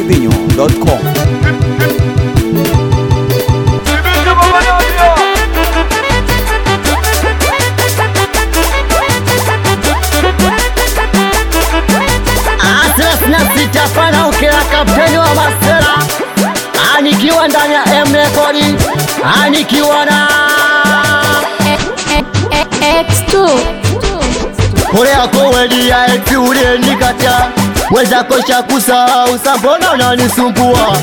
djkibinyo.com. Sitafana ukila kapteni wa masela anikiwa ndani ya M-Record anikiwa na X2 kule yako wedi ya X ule nikata weza kosha kusahau sambona unanisumbua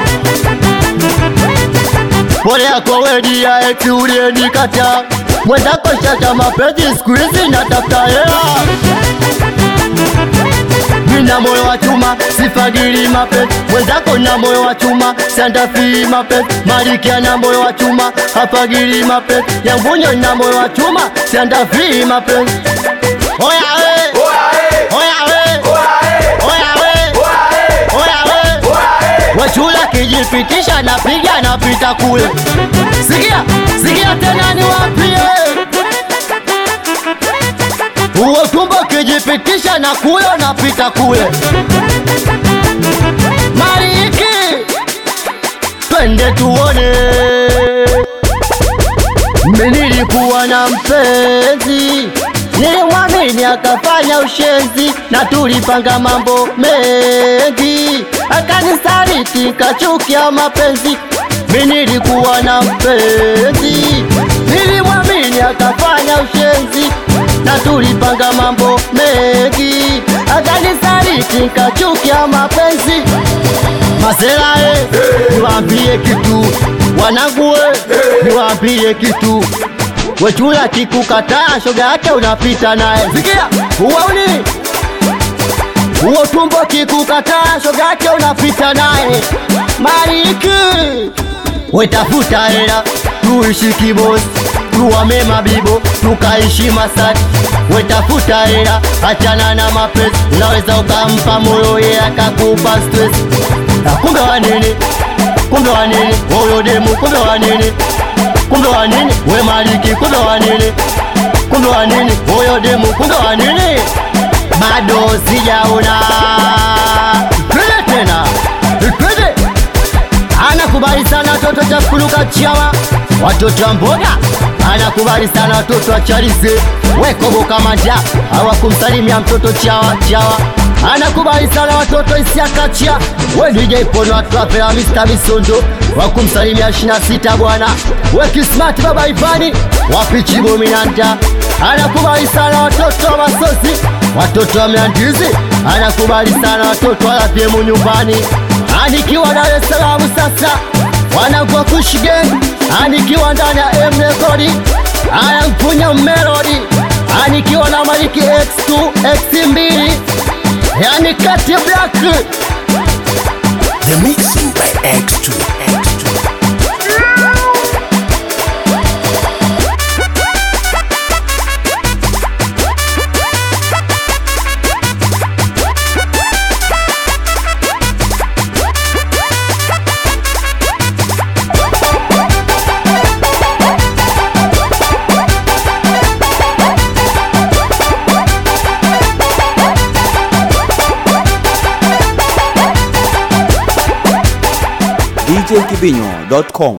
kule yako wedi ya X ule nikata weza kosha cha mapenzi siku hizi natafuta hela. Nina moyo wa chuma, sifagili mapenzi. Wenzako na moyo wa chuma, siandafii mapenzi. Marikia na moyo wa chuma, hafagili mapenzi. Yambunyo na moyo wa chuma, siandafii mapenzi. Oya we, oya we, oya we, oya we. Wachula kijipitisha napiga napita kule. Sikia tena niwapie. Uwe tumbo kijipitisha na kuyo napita kule. Mariki twende tuone. Mimi nilikuwa na mpenzi, nilimwamini akafanya ushenzi, na tulipanga mambo mengi, akanisaliti kachukia mapenzi. Mimi nilikuwa na mpenzi, nilimwamini akafanya ushenzi, na tulipanga mambo mengi, akanisaliti kachukia mapenzi. Masela niwaambie kitu, wanangu niwaambie kitu. Wechula kikukataa shoga yake unapita naye. Sikia uwauni uo tumbo kikukataa shoga yake unapita naye. Mariki wetafuta hela tuishi kibosi, tuwame mabibo tukaishi Masaki. Wetafuta hela achana na mapenzi, unaweza ukampa moyo ye akakupa stress. Kumbe wa nini oyo demu, kumbe wa nini we Mariki, kumbe wa nini oyo demu, kumbe wa nini bado sijaona. Twende tena twende. Anakubali sana watoto cha kuluka chiama, watoto wa mboga. Anakubali sana watoto wa chalize wekobo kama ja hawakumsalimia mtoto chawa. Anakubali sana watoto isiakachia we DJ Pono atwapela Mr. Misondo wakumsalimia 26 bwana we Kismart baba Ivani wapichi bominanta. Anakubali sana watoto wa masosi, watoto wa miandizi. Anakubali sana watoto wa lapiemu nyumbani. Anikiwa Dar es Salaam sasa wanagwa kushigeni, anikiwa ndani ya M-Record anampunya melody, anikiwa na Mariki X2 X2 yani kati black. The mixing by X2. djkibinyo.com.